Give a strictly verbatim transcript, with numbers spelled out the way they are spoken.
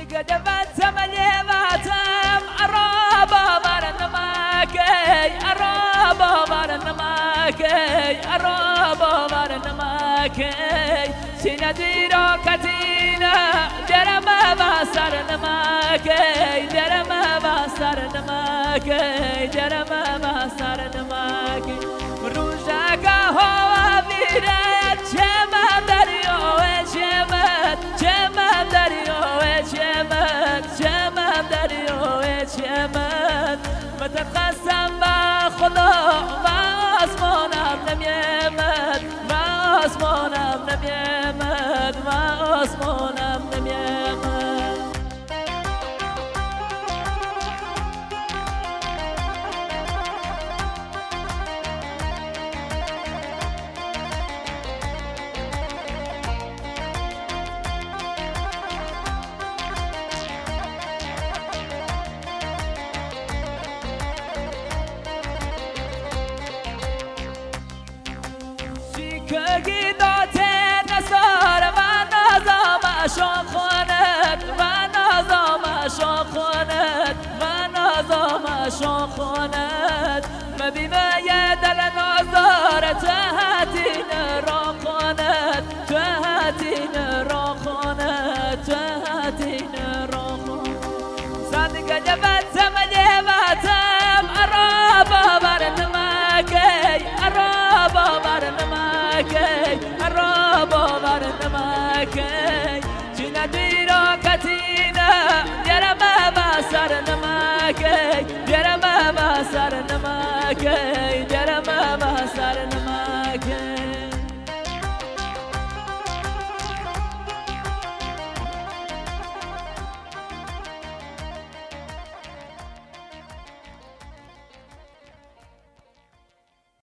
قدمت مليماتم أرابا برنماكي أرابا برنماكي أرابا برنماكي سنديرو كتينا درم باسر نماكي درم باسر نماكي درم باسر نماكي روزك هوا بيرت شمم دريو شمم شمم دريو شمم شمم دريو شمم متقسم با خدا با آسمانم نمیامد با آسمانم نمیامد با آسمانم نمیامد که داته نسار و نظام شاخانت و نظام شاخانت و نظام شاخانت مبیمه دل نظار تهتین راخانت تهتین راخانت تهتین راخانت صدق جبت ملیمتم عرابا برنماکی عرابا برنماکی عرابا برنماکی چینا دیرا کتینا درم بسر نماکی درم بسر نماکی درم